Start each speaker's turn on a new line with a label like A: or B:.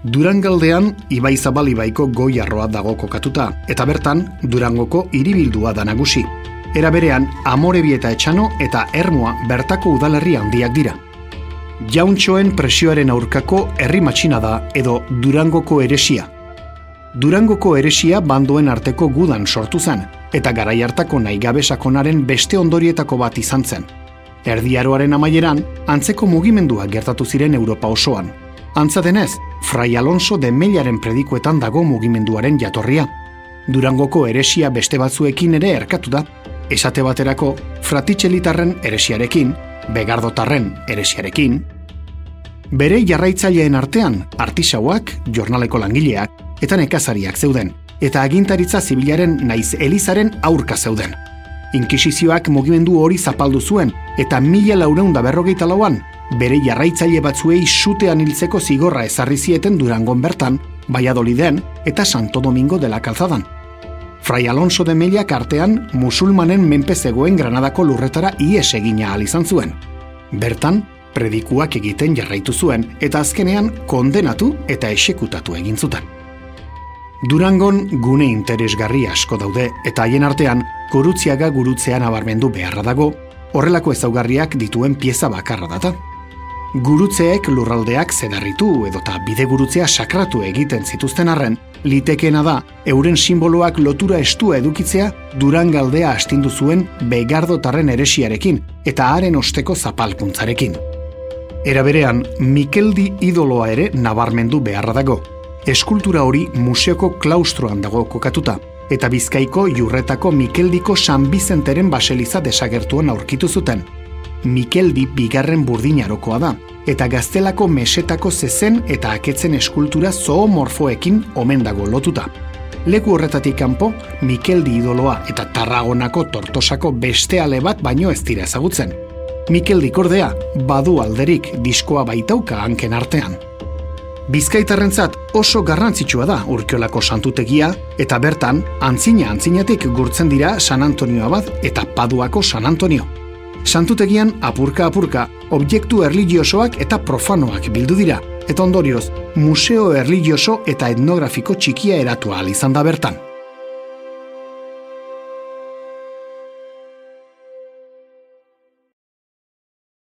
A: Durangaldean Ibai Zabal ibaiko goi-arroa dago kokatuta, eta bertan Durangoko hiribildua da nagusi. Era berean, Amorebi eta Etxano eta Ermua bertako udalerri handiak dira. Jauntxoen presioaren aurkako herri matxina da edo Durangoko eresia. Durangoko eresia bandoen arteko gudan sortu zen, eta garai hartako nahigabe sakonaren beste ondorietako bat izan zen. Erdi Aroaren amaieran, antzeko mugimenduak gertatu ziren Europa osoan. Antza denez, Fray Alonso de Mellaren predikuetan dago mugimenduaren jatorria. Durangoko eresia beste batzuekin ere erkatu da. Esate baterako, Fratitxelitarren eresiarekin, Begardotarren eresiarekin. Bere jarraitzaileen artean, artisauak, jornaleko langileak, eta nekazariak zeuden, eta agintaritza zibilaren naiz Elizaren aurka zeuden. Inkisizioak mugimendu hori zapaldu zuen, eta 1454an, bere jarraitzaile batzuei sutean hiltzeko zigorra ezarri zieten Durangon bertan, Valladoliden eta Santo Domingo de la Calzadan. Fray Alonso de Mellak artean musulmanen menpe zegoen Granadako lurretara ihes egina ahal izan zuen. Bertan, predikuak egiten jarraitu zuen, eta azkenean kondenatu eta exekutatu egin zuten. Durangon gune interesgarri asko daude, eta haien artean Gurutziaga gurutzean nabarmendu beharra dago, horrelako ezaugarriak dituen pieza bakarra data. Gurutzeek lurraldeak zedarritu edota bidegurutzea sakratu egiten zituzten arren, litekeena da euren simboloak lotura estua edukitzea Durangaldea astindu zuen Begardotarren eresiarekin eta haren osteko zapalkuntzarekin. Era berean, Mikeldi idoloa ere nabarmendu beharra dago. Eskultura hori museoko klaustroan dago kokatuta, eta Bizkaiko Jurretako Mikeldiko San Bizenteren baseliza desagertuan aurkitu zuten. Mikeldi bigarren burdinarokoa da, eta Gaztelako mesetako zezen eta aketzen eskultura zoomorfoekin omen dago lotuta. Leku horretatik kanpo, Mikeldi idoloa eta Tarragonako Tortosako beste ale bat baino ez dira ezagutzen. Mikeldik ordea, badu alderik diskoa baitauka hanken artean. Bizkaitarrentzat oso garrantzitsua da Urkiolako santutegia, eta bertan, antzinatik gurtzen dira San Antonio Abad eta Paduako San Antonio. Santutegian apurka objektu erlijiosoak eta profanoak bildu dira, eta ondorioz, museo erlijioso eta etnografiko txikia eratu ahal izan da bertan.